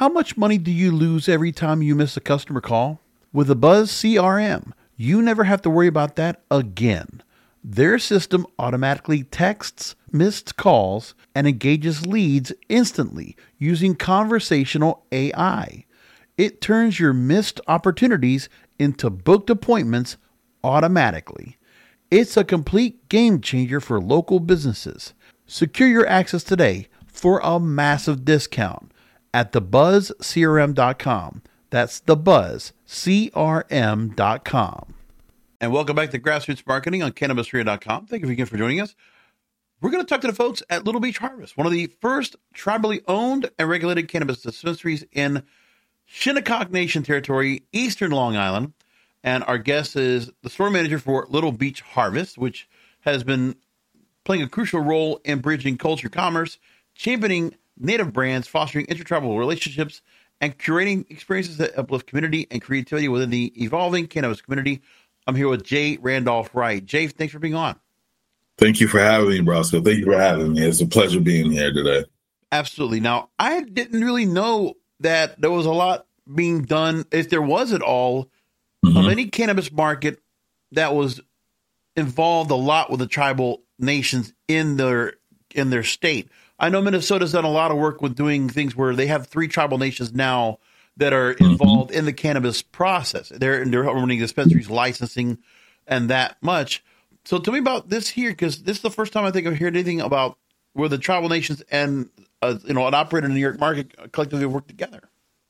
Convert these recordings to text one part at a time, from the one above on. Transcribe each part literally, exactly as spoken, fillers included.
How much money do you lose every time you miss a customer call? With the Buzz C R M, you never have to worry about that again. Their system automatically texts missed calls and engages leads instantly using conversational A I. It turns your missed opportunities into booked appointments automatically. It's a complete game changer for local businesses. Secure your access today for a massive discount at the buzz c r m dot com. That's the buzz c r m dot com. And welcome back to Grassroots Marketing on cannabis radio dot com. Thank you again for joining us. We're going to talk to the folks at Little Beach Harvest, one of the first tribally owned and regulated cannabis dispensaries in Shinnecock Nation territory, Eastern Long Island. And our guest is the store manager for Little Beach Harvest, which has been playing a crucial role in bridging culture, commerce, championing native brands, fostering intertribal relationships, and curating experiences that uplift community and creativity within the evolving cannabis community. I'm here with Jay Randolph Wright. Jay, thanks for being on. Thank you for having me, Brosco. Thank you for having me. It's a pleasure being here today. Absolutely. Now, I didn't really know that there was a lot being done, if there was at all, mm-hmm. of any cannabis market that was involved a lot with the tribal nations in their in their state. I know Minnesota's done a lot of work with doing things where they have three tribal nations now that are involved mm-hmm. in the cannabis process. They're, they're running dispensaries, licensing, and that much. So tell me about this here, because this is the first time I think I've heard anything about where the tribal nations and uh, you know an operator in the New York market collectively work together.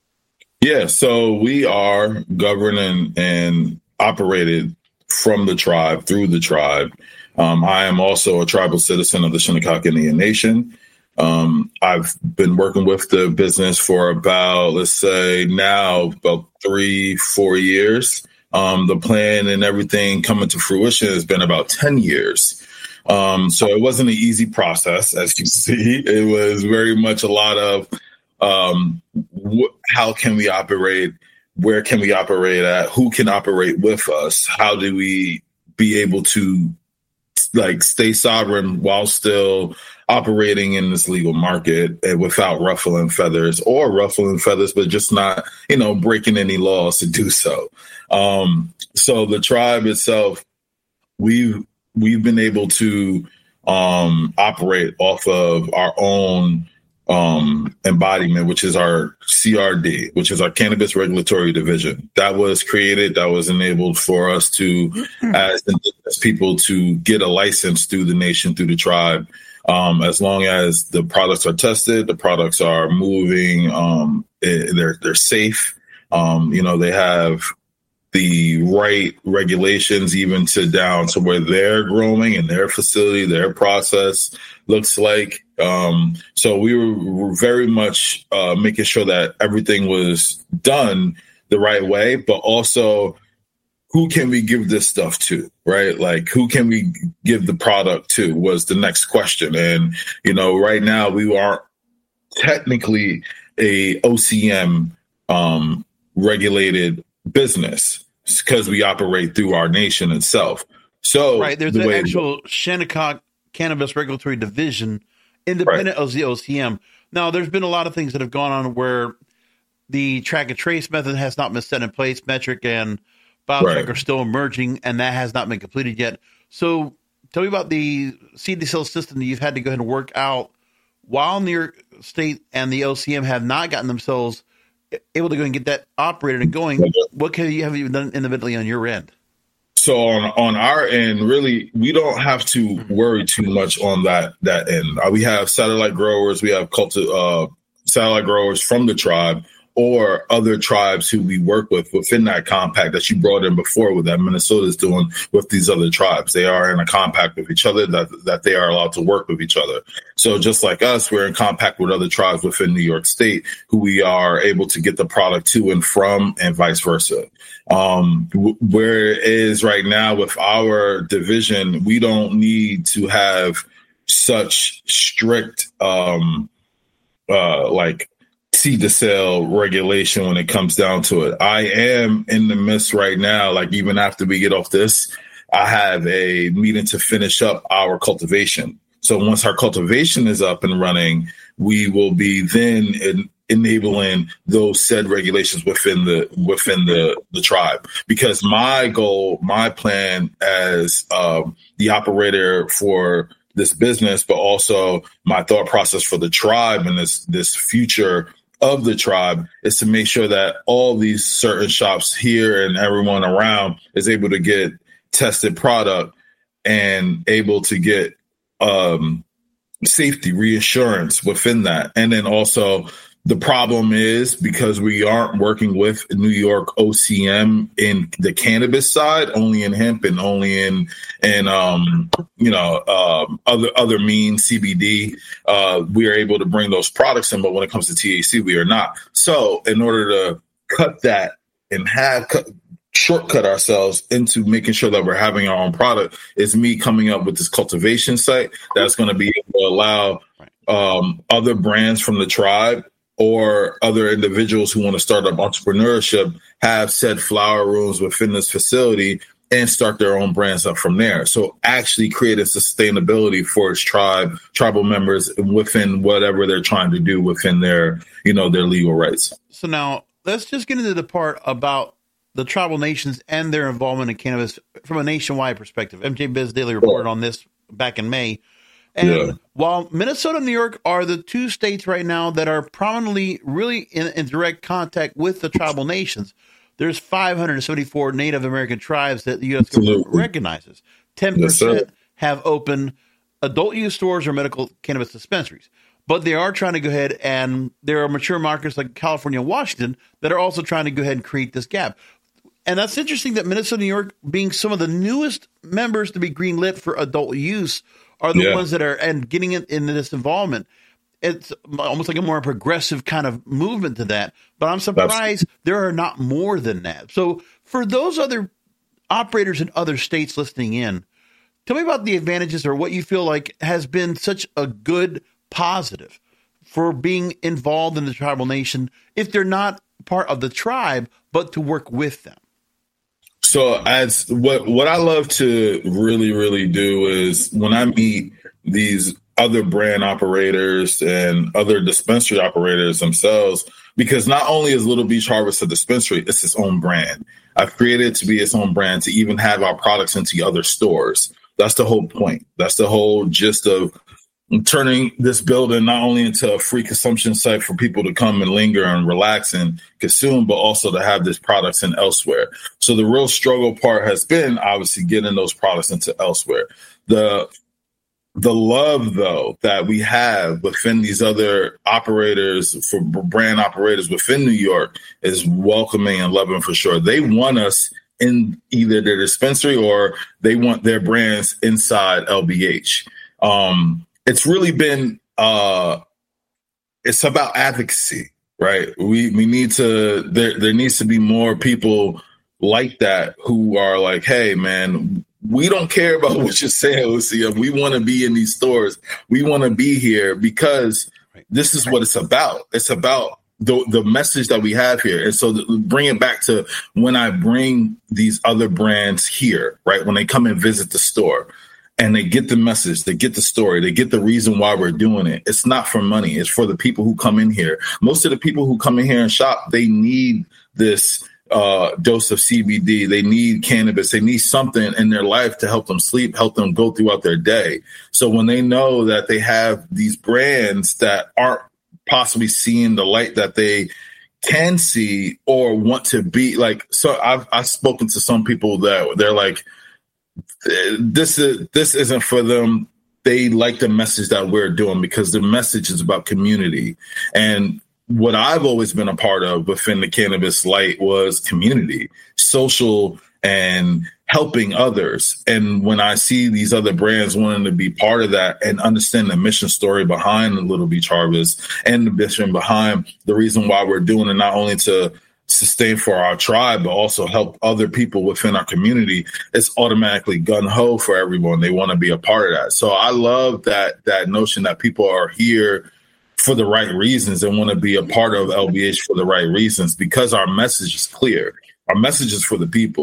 Yeah, so we are governed and, and operated from the tribe, through the tribe. Um, I am also a tribal citizen of the Shinnecock Indian Nation. Um, I've been working with the business for about, let's say now about three, four years. Um, the plan and everything coming to fruition has been about ten years. Um, so it wasn't an easy process, as you see. It was very much a lot of um, wh- how can we operate? Where can we operate at? Who can operate with us? How do we be able to like stay sovereign while still operating in this legal market and without ruffling feathers or ruffling feathers, but just not, you know, breaking any laws to do so. Um, so the tribe itself, we've, we've been able to um, operate off of our own um, embodiment, which is our C R D, which is our Cannabis Regulatory Division. That was created, that was enabled for us to, as indigenous people, to get a license through the nation, through the tribe. Um, as long as the products are tested, the products are moving, um, they're they're safe. Um, you know, they have the right regulations, even to down to where they're growing and their facility, their process looks like. Um, so we were, were very much uh, making sure that everything was done the right way, but also who can we give this stuff to, right? Like, who can we give the product to was the next question. And, you know, right now we aren't technically a O C M um, regulated business because we operate through our nation itself. So right, there's the an actual Shinnecock Cannabis Regulatory Division, independent right. of the O C M. Now, there's been a lot of things that have gone on where the track and trace method has not been set in place, metric and BioTrack right. are still emerging, and that has not been completed yet. So tell me about the C D C L system that you've had to go ahead and work out while New York State and the O C M have not gotten themselves able to go and get that operated and going. What can you have you done individually on your end? So on, on our end, really, we don't have to worry too much on that that end. Uh, we have satellite growers, we have culti- uh, satellite growers from the tribe or other tribes who we work with within that compact that you brought in before with that Minnesota is doing with these other tribes. They are in a compact with each other that, that they are allowed to work with each other. So just like us, we're in compact with other tribes within New York State who we are able to get the product to and from and vice versa. Um, w- where it is right now with our division, we don't need to have such strict, um, uh, like, seed to sale regulation when it comes down to it. I am in the midst right now, like even after we get off this, I have a meeting to finish up our cultivation. So once our cultivation is up and running, we will be then in, enabling those said regulations within the within the the tribe. Because my goal, my plan as um, the operator for this business, but also my thought process for the tribe and this this future of the tribe is to make sure that all these certain shops here and everyone around is able to get tested product and able to get um, safety reassurance within that. And then also the problem is because we aren't working with New York O C M in the cannabis side, only in hemp and only in, and, um, you know, um, other, other means C B D, uh, we are able to bring those products in, but when it comes to T H C, we are not. So in order to cut that and have cut, shortcut ourselves into making sure that we're having our own product is me coming up with this cultivation site that's going to be able to allow, um, other brands from the tribe or other individuals who want to start up entrepreneurship have said flower rooms within this facility and start their own brands up from there. So actually create a sustainability for its tribe, tribal members within whatever they're trying to do within their, you know, their legal rights. So now let's just get into the part about the tribal nations and their involvement in cannabis from a nationwide perspective. M J Biz Daily reported on this back in May. And yeah. while Minnesota and New York are the two states right now that are prominently really in, in direct contact with the tribal nations, there's five hundred seventy-four Native American tribes that the U S government recognizes. ten percent yes, have open adult use stores or medical cannabis dispensaries. But they are trying to go ahead, and there are mature markets like California and Washington that are also trying to go ahead and create this gap. And that's interesting that Minnesota and New York, being some of the newest members to be greenlit for adult use, are the yeah. ones that are and getting in, in this involvement. It's almost like a more progressive kind of movement to that. But I'm surprised That's- there are not more than that. So for those other operators in other states listening in, tell me about the advantages or what you feel like has been such a good positive for being involved in the tribal nation if they're not part of the tribe, but to work with them. So as what, what I love to really, really do is when I meet these other brand operators and other dispensary operators themselves, because not only is Little Beach Harvest a dispensary, it's its own brand. I've created it to be its own brand, to even have our products into other stores. That's the whole point. That's the whole gist of turning this building not only into a free consumption site for people to come and linger and relax and consume, but also to have these products in elsewhere. So the real struggle part has been obviously getting those products into elsewhere. The the love, though, that we have within these other operators, for brand operators within New York, is welcoming and loving for sure. They want us in either their dispensary or they want their brands inside L B H. Um, It's really been, uh, it's about advocacy, right? We we need to, there there needs to be more people like that who are like, hey, man, we don't care about what you're saying, Lucia. We want to be in these stores. We want to be here because this is what it's about. It's about the the message that we have here. And so the, bring it back to when I bring these other brands here, right? When they come and visit the store. And they get the message, they get the story, they get the reason why we're doing it. It's not for money. It's for the people who come in here. Most of the people who come in here and shop, they need this uh, dose of C B D. They need cannabis. They need something in their life to help them sleep, help them go throughout their day. So when they know that they have these brands that aren't possibly seeing the light that they can see or want to be like, so I've, I've spoken to some people that they're like, This is this isn't for them. They like the message that we're doing because the message is about community. And what I've always been a part of within the Cannabis Light was community, social, and helping others. And when I see these other brands wanting to be part of that and understand the mission story behind the Little Beach Harvest and the mission behind the reason why we're doing it, not only to sustain for our tribe, but also help other people within our community, it's automatically gun-ho for everyone. They want to be a part of that. So I love that that notion that people are here for the right reasons and want to be a part of L B H for the right reasons, because our message is clear. Our message is for the people.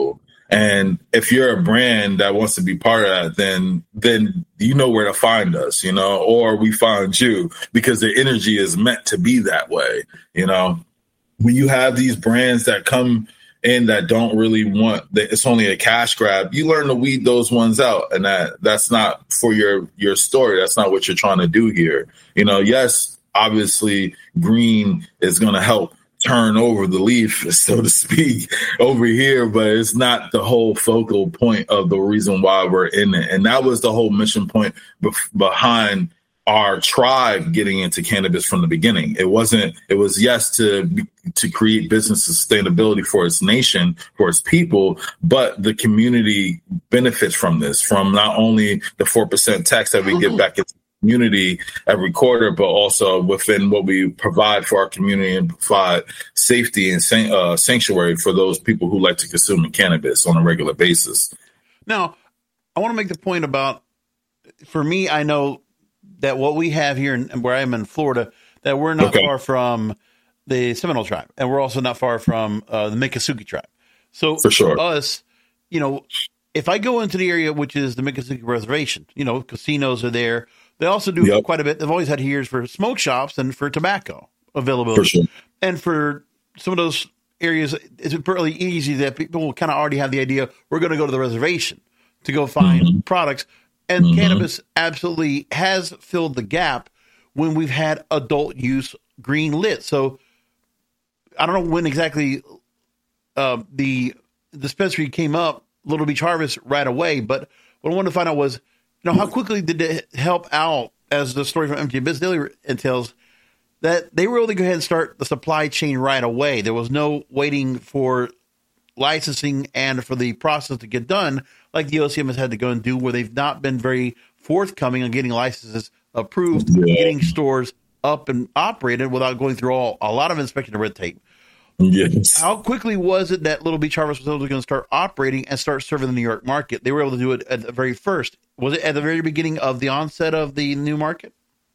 And if you're a brand that wants to be part of that, then then you know where to find us, you know, or we find you, because the energy is meant to be that way. You know, when you have these brands that come in that don't really want that, it's only a cash grab, you learn to weed those ones out. And that that's not for your your story. That's not what you're trying to do here. You know, yes, obviously green is going to help turn over the leaf, so to speak, over here, but it's not the whole focal point of the reason why we're in it. And that was the whole mission point bef- behind our tribe getting into cannabis from the beginning. It wasn't, it was yes to to create business sustainability for its nation, for its people, but the community benefits from this, from not only the four percent tax that we get back into community every quarter, but also within what we provide for our community and provide safety and san- uh, sanctuary for those people who like to consume cannabis on a regular basis. Now, I want to make the point about, for me, I know that what we have here in, where I am in Florida, that we're not okay. far from the Seminole tribe, and we're also not far from uh, the Miccosukee tribe. So for sure. For us, you know, if I go into the area, which is the Miccosukee Reservation, you know, casinos are there. They also do yep. quite a bit. They've always had heaters for smoke shops and for tobacco availability. For sure. And for some of those areas, it's fairly easy that people will kind of already have the idea, we're going to go to the reservation to go find mm-hmm. products. And mm-hmm. cannabis absolutely has filled the gap when we've had adult use green lit. So I don't know when exactly uh, the dispensary came up, Little Beach Harvest, right away. But what I wanted to find out was, you know, how quickly did it help out, as the story from M T Business Daily entails, that they were able to go ahead and start the supply chain right away. There was no waiting for licensing and for the process to get done like the O C M has had to go and do, where they've not been very forthcoming on getting licenses approved, yeah. getting stores up and operated without going through all a lot of inspection and red tape. Yes. How quickly was it that Little Beach Harvest was able to start operating and start serving the New York market? They were able to do it at the very first. Was it at the very beginning of the onset of the new market?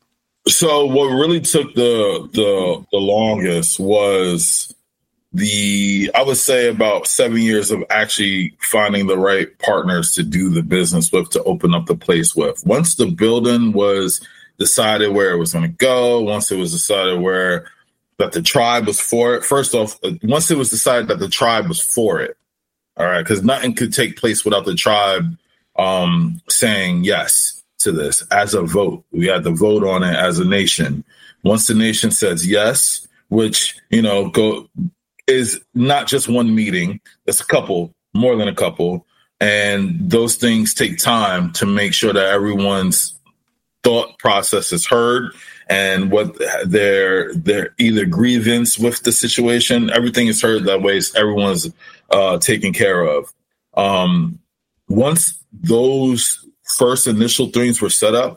So what really took the the the longest was the, I would say about seven years of actually finding the right partners to do the business with, to open up the place with. Once the building was decided where it was going to go, once it was decided where that the tribe was for it. First off, once it was decided that the tribe was for it, all right, because nothing could take place without the tribe um, saying yes to this as a vote. We had to vote on it as a nation. Once the nation says yes, which, you know, go is not just one meeting, it's a couple, more than a couple. And those things take time to make sure that everyone's thought process is heard and what their their either grievance with the situation, everything is heard that way. So everyone's uh, taken care of. Um, once those first initial things were set up,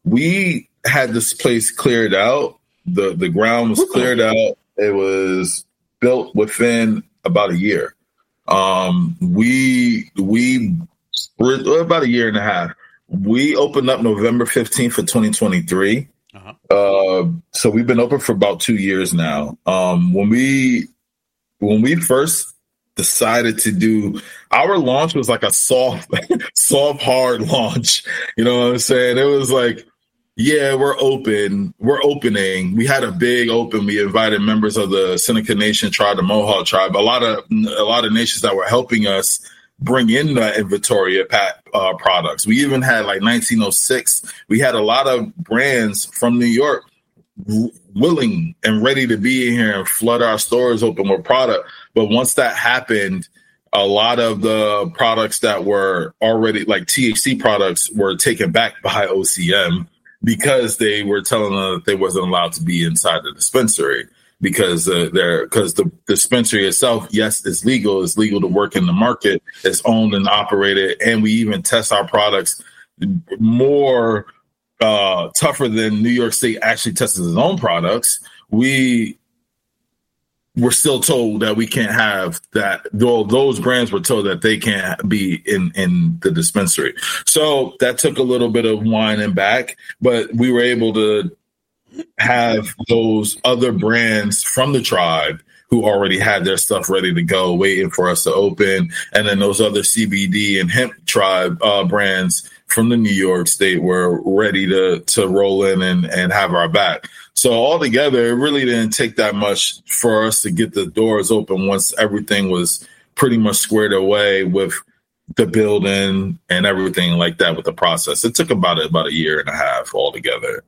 we had this place cleared out. The the ground was cleared out. It was built within about a year. Um, we we were about a year and a half. We opened up November fifteenth of twenty twenty-three. Uh-huh. Uh, so we've been open for about two years now. Um, when we when we first decided to do our launch was like a soft, soft, hard launch. You know what I'm saying? It was like, yeah, we're open. We're opening. We had a big open. We invited members of the Seneca Nation tribe, the Mohawk tribe, a lot of a lot of nations that were helping us bring in the inventory of uh, products. We even had like nineteen oh six. We had a lot of brands from New York w- willing and ready to be in here and flood our stores open with product. But once that happened, a lot of the products that were already like T H C products were taken back by O C M because they were telling them that they wasn't allowed to be inside the dispensary. Because uh, they're because the dispensary itself, yes, is legal. It's legal to work in the market. It's owned and operated, and we even test our products more uh, tougher than New York State actually tests its own products. We were still told that we can't have that. Though those brands were told that they can't be in in the dispensary. So that took a little bit of winding back, but we were able to have those other brands from the tribe who already had their stuff ready to go, waiting for us to open. And then those other C B D and hemp tribe uh, brands from the New York state were ready to to roll in and, and have our back. So altogether, it really didn't take that much for us to get the doors open once everything was pretty much squared away with the building and everything like that with the process. It took about, about a year and a half altogether.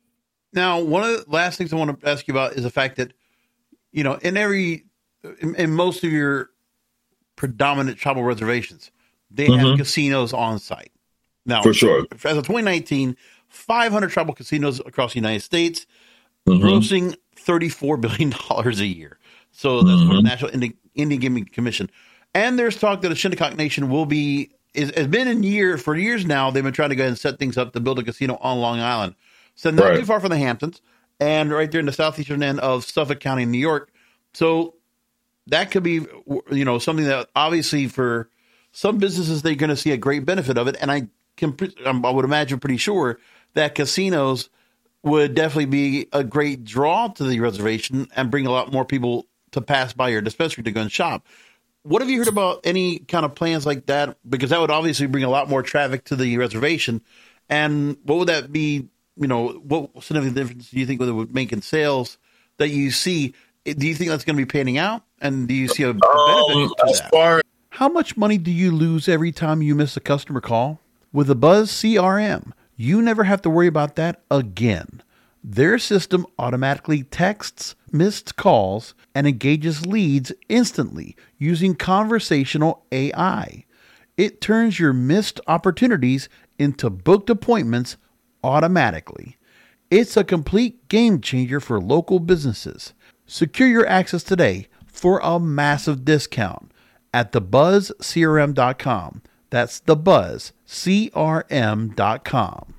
Now, one of the last things I want to ask you about is the fact that, you know, in every, in, in most of your predominant tribal reservations, they mm-hmm. have casinos on site. Now, for sure, as of twenty nineteen, five hundred tribal casinos across the United States, mm-hmm. grossing thirty-four billion dollars a year. So that's mm-hmm. from the National Indian, Indian Gaming Commission. And there's talk that the Shinnecock Nation will be, is, has been in year, for years now, they've been trying to go ahead and set things up to build a casino on Long Island. So not right. too far from the Hamptons and right there in the southeastern end of Suffolk County, New York. So that could be, you know, something that obviously for some businesses, they're going to see a great benefit of it. And I can, I would imagine pretty sure that casinos would definitely be a great draw to the reservation and bring a lot more people to pass by your dispensary to go and shop. What have you heard about any kind of plans like that? Because that would obviously bring a lot more traffic to the reservation. And what would that be? You know, what significant difference do you think it would make in sales that you see? Do you think that's going to be panning out? And do you see a benefit um, to as that? Far- How much money do you lose every time you miss a customer call? With the Buzz C R M, you never have to worry about that again. Their system automatically texts missed calls and engages leads instantly using conversational A I. It turns your missed opportunities into booked appointments automatically. It's a complete game changer for local businesses. Secure your access today for a massive discount at the buzz c r m dot com. That's the buzz c r m dot com.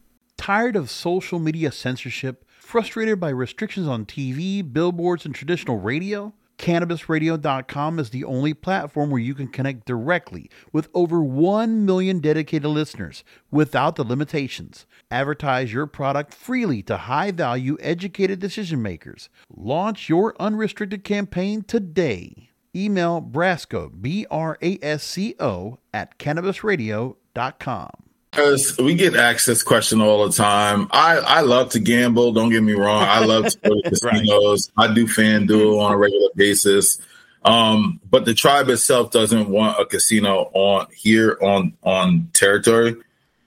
Tired of social media censorship? Frustrated by restrictions on T V, billboards, and traditional radio? Cannabis Radio dot com is the only platform where you can connect directly with over one million dedicated listeners without the limitations. Advertise your product freely to high-value, educated decision makers. Launch your unrestricted campaign today. Email Brasco, B R A S C O, at Cannabis Radio dot com. Because we get asked this question all the time. I, I love to gamble. Don't get me wrong. I love to go to casinos. Right. I do FanDuel on a regular basis. Um, but the tribe itself doesn't want a casino on here on on territory.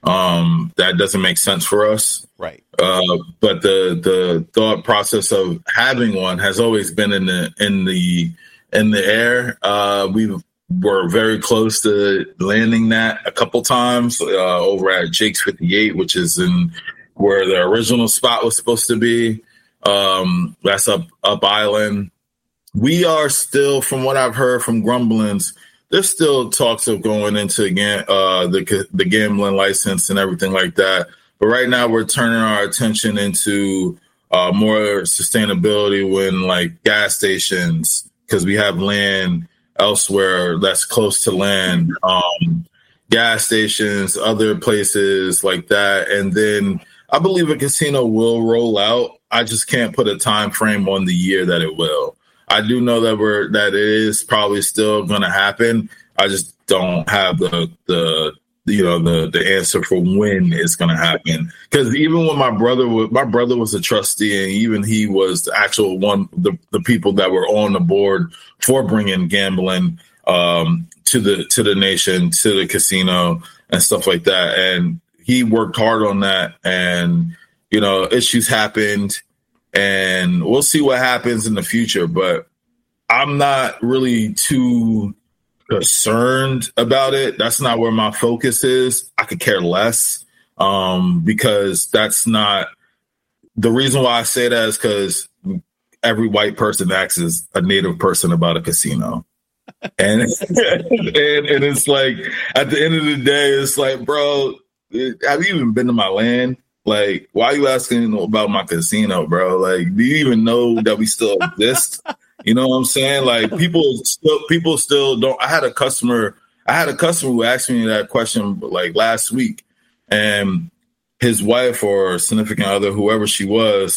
Um, that doesn't make sense for us. Right. Uh, but the the thought process of having one has always been in the in the in the air. Uh, we've We're very close to landing that a couple times uh, over at Jake's fifty-eight, which is in where the original spot was supposed to be. Um, that's up up island. We are still, from what I've heard from grumblings, there's still talks of going into uh, the the gambling license and everything like that. But right now, we're turning our attention into uh, more sustainability when like gas stations, because we have land elsewhere that's close to land, um, gas stations, other places like that. And then I believe a casino will roll out. I just can't put a time frame on the year that it will. I do know that we're that it is probably still going to happen. I just don't have the the you know the the answer for when it's going to happen. Because even when my brother was my brother was a trustee, and even he was the actual one the the people that were on the board for bringing gambling um, to the to the nation, to the casino and stuff like that. And he worked hard on that, and you know issues happened, and we'll see what happens in the future. But I'm not really too concerned about it. That's not where my focus is. I could care less um, because that's not the reason why I say that is because every white person acts as a native person about a casino. And, and and it's like, at the end of the day, it's like, bro, have you even been to my land? Like, why are you asking about my casino, bro? Like, do you even know that we still exist? You know what I'm saying? Like, people still, people still don't. I had a customer, I had a customer who asked me that question like last week, and his wife or significant other, whoever she was,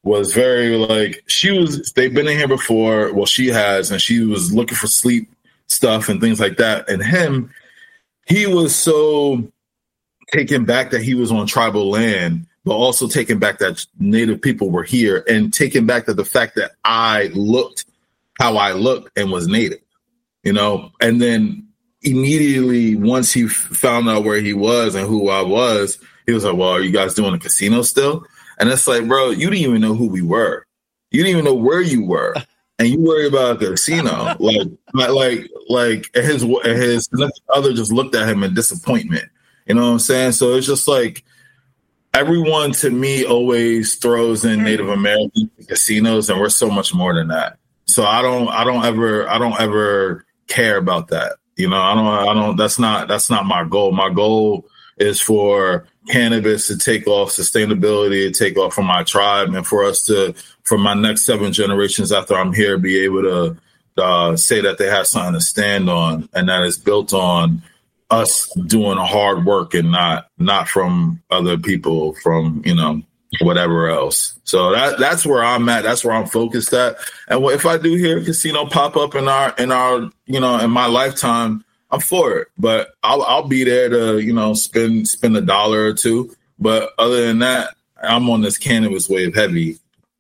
was very like, she was, they've been in here before. Well, she has, and she was looking for sleep stuff and things like that. And him, he was so taken back that he was on tribal land, but also taken back that Native people were here, and taken back that the fact that I looked how I looked and was Native, you know? And then immediately once he found out where he was and who I was, he was like, well, are you guys doing a casino still? And it's like, bro, you didn't even know who we were. You didn't even know where you were. And you worry about a casino. like, like, like his, his other just looked at him in disappointment. You know what I'm saying? So it's just like, everyone to me always throws in Native American casinos, and we're so much more than that. So I don't, I don't ever, I don't ever care about that. You know, I don't, I don't, that's not, that's not my goal. My goal is for cannabis to take off, sustainability to take off from my tribe, and for us to, for my next seven generations after I'm here, be able to uh, say that they have something to stand on, and that is built on us doing hard work and not not from other people, from, you know, whatever else. So that that's where I'm at. That's where I'm focused at. And what, if I do hear a casino pop up in our in our you know in my lifetime, I'm for it. But I'll I'll be there to, you know, spend spend a dollar or two. But other than that, I'm on this cannabis wave heavy.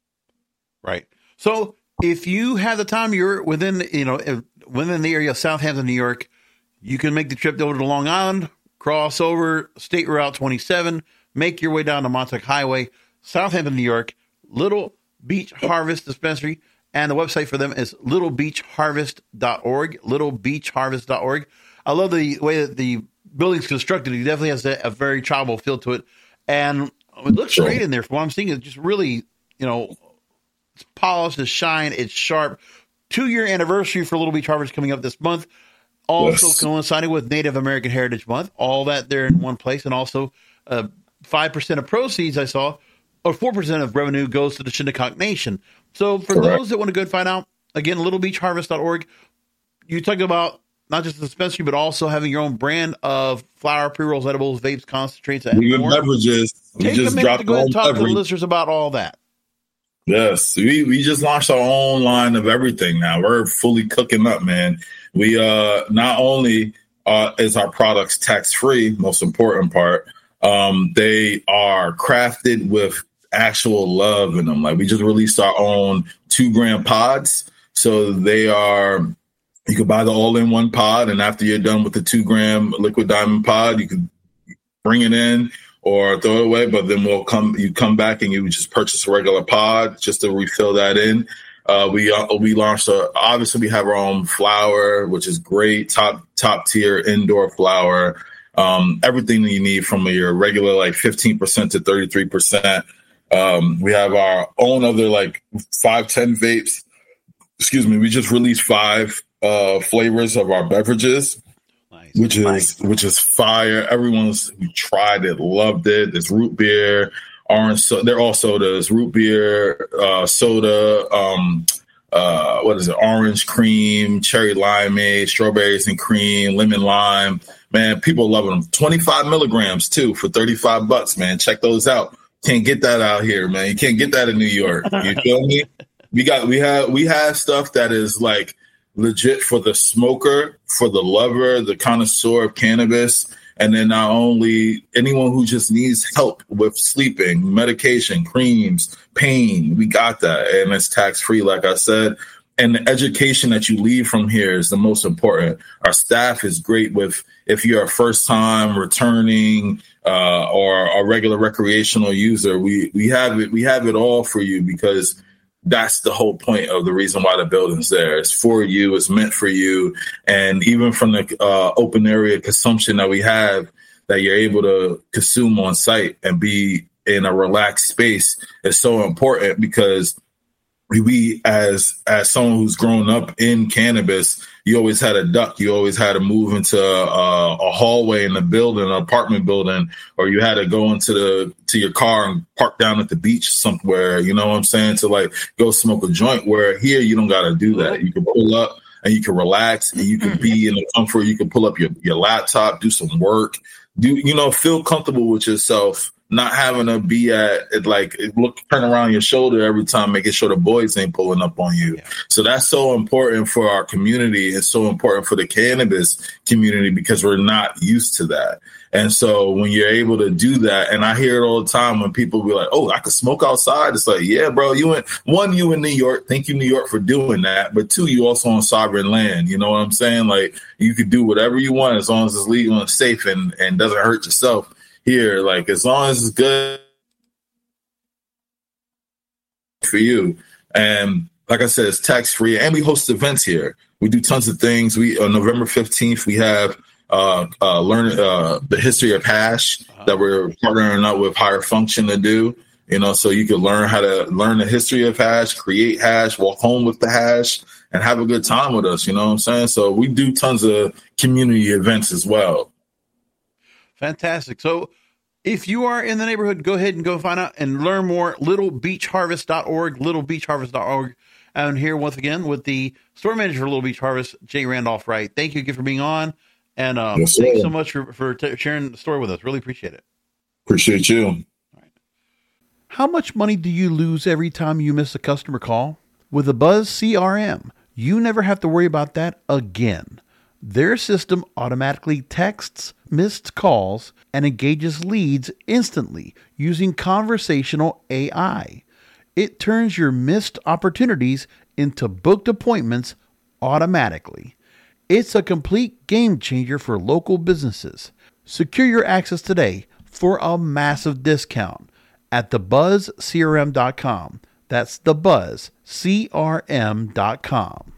Right. So if you have the time, you're within you know within the area of Southampton, New York. You can make the trip over to Long Island, cross over State Route twenty-seven, make your way down to Montauk Highway, Southampton, New York, Little Beach Harvest Dispensary, and the website for them is little beach harvest dot org, little beach harvest dot org. I love the way that the building's constructed. It definitely has a, a very tribal feel to it, and it looks Sure. great in there. From what I'm seeing, it's just really, you know, it's polished, it's shine, it's sharp. Two-year anniversary for Little Beach Harvest coming up this month. Also Yes. coinciding with Native American Heritage Month, all that there in one place. And also uh, five percent of proceeds I saw, or four percent of revenue goes to the Shinnecock Nation. So for Correct. those that want to go and find out, again, little beach harvest dot org, you talk about not just the dispensary, but also having your own brand of flower, pre-rolls, edibles, vapes, concentrates, and Even more. beverages. We Take just a minute dropped to go ahead and our talk own to the beverage. listeners about all that. Yes, we, we just launched our own line of everything now. We're fully cooking up, man. We uh not only uh, is our products tax-free, most important part, um, they are crafted with actual love in them. Like, we just released our own two-gram pods. So they are, you can buy the all-in-one pod, and after you're done with the two-gram liquid diamond pod, you can bring it in or throw it away, but then we'll come, you come back and you just purchase a regular pod just to refill that in. Uh, we, uh, we launched, a, obviously we have our own flower, which is great, top, top tier indoor flower. Um, everything that you need from your regular, like fifteen percent to thirty-three percent. Um, we have our own other like five, ten vapes. Excuse me. We just released five, uh, flavors of our beverages. Nice. Which is Nice. which is fire. Everyone's we tried it, loved it. There's root beer, orange. So they're all sodas. Root beer, uh, soda. Um, uh, what is it? Orange cream, cherry limeade, strawberries and cream, lemon lime. Man, people love them. twenty-five milligrams too for thirty-five bucks. Man, check those out. Can't get that out here, man. You can't get that in New York. You feel me? We got we have we have stuff that is like legit for the smoker, for the lover, the connoisseur of cannabis, and then not only anyone who just needs help with sleeping, medication, creams, pain. We got that, and it's tax free, like I said. And the education that you leave from here is the most important. Our staff is great with if you're a first time returning uh, or a regular recreational user. We we have it we have it all for you, because that's the whole point of the reason why the building's there. It's for you. It's meant for you. And even from the uh, open area consumption that we have, that you're able to consume on site and be in a relaxed space is so important, because we, as as someone who's grown up in cannabis, you always had a duck. You always had to move into a, a hallway in the building, an apartment building, or you had to go into the to your car and park down at the beach somewhere. You know what I'm saying? To like go smoke a joint. Where here you don't got to do that. You can pull up and you can relax and you can be in the comfort. You can pull up your, your laptop, do some work, do you know feel comfortable with yourself not having to be at it, like look, turn around your shoulder every time, making sure the boys ain't pulling up on you. Yeah. So that's so important for our community. It's so important for the cannabis community because we're not used to that. And so when you're able to do that, and I hear it all the time when people be like, oh, I could smoke outside. It's like, yeah, bro, you in one, you in New York. Thank you, New York, for doing that. But two, you also on sovereign land. You know what I'm saying? Like you could do whatever you want as long as it's legal and safe and, and doesn't hurt yourself here. Like as long as it's good for you. And like I said, it's tax free. And we host events here. We do tons of things. We on November fifteenth, we have Uh, uh, learn uh, the history of hash uh-huh. that we're partnering up with Higher Function to do, you know, so you can learn how to learn the history of hash, create hash, walk home with the hash, and have a good time with us. You know what I'm saying? So we do tons of community events as well. Fantastic. So if you are in the neighborhood, go ahead and go find out and learn more. little beach harvest dot org, little beach harvest dot org. I'm here once again with the store manager for Little Beach Harvest, Jay Randolph Wright. Thank you again for being on. And um, yes, thanks so much for, for t- sharing the story with us. Really appreciate it. Appreciate you. All right. How much money do you lose every time you miss a customer call? With the Buzz C R M, you never have to worry about that again. Their system automatically texts missed calls and engages leads instantly using conversational A I. It turns your missed opportunities into booked appointments automatically. It's a complete game changer for local businesses. Secure your access today for a massive discount at the buzz c r m dot com. That's the buzz c r m dot com.